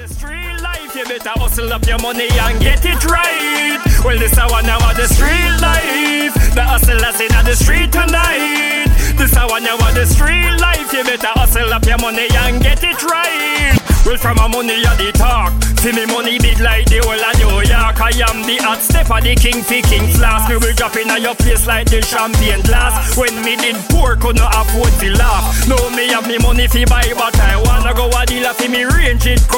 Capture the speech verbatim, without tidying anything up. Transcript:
street life, you better hustle up your money and get it right. Well, this a one now of the street life. The hustlers in the street tonight. This a one now of the street life. You better hustle up your money and get it right. Well, from a money at the talk. See me money big like the whole of New York. I am the hot step of the king fi king flask. Me will drop in at your place like the champagne glass. When me did poor, could not afford to laugh. No, me have me money fi buy, but I wanna go a dealer fi me range it.